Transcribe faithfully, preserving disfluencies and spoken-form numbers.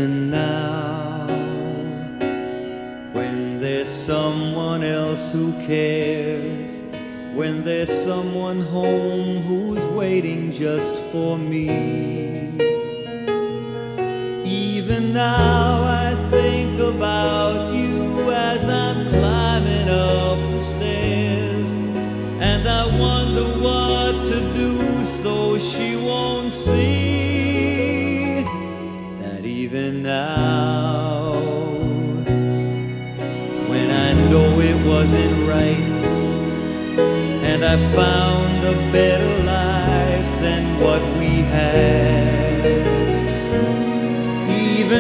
even now, when there's someone else who cares, when there's someone home who's waiting just for me. Even now I think about you as I'm climbing up the stairs, and I wonder what to do so she won't see that even now, when I know it wasn't right, and I found a better life than what we had,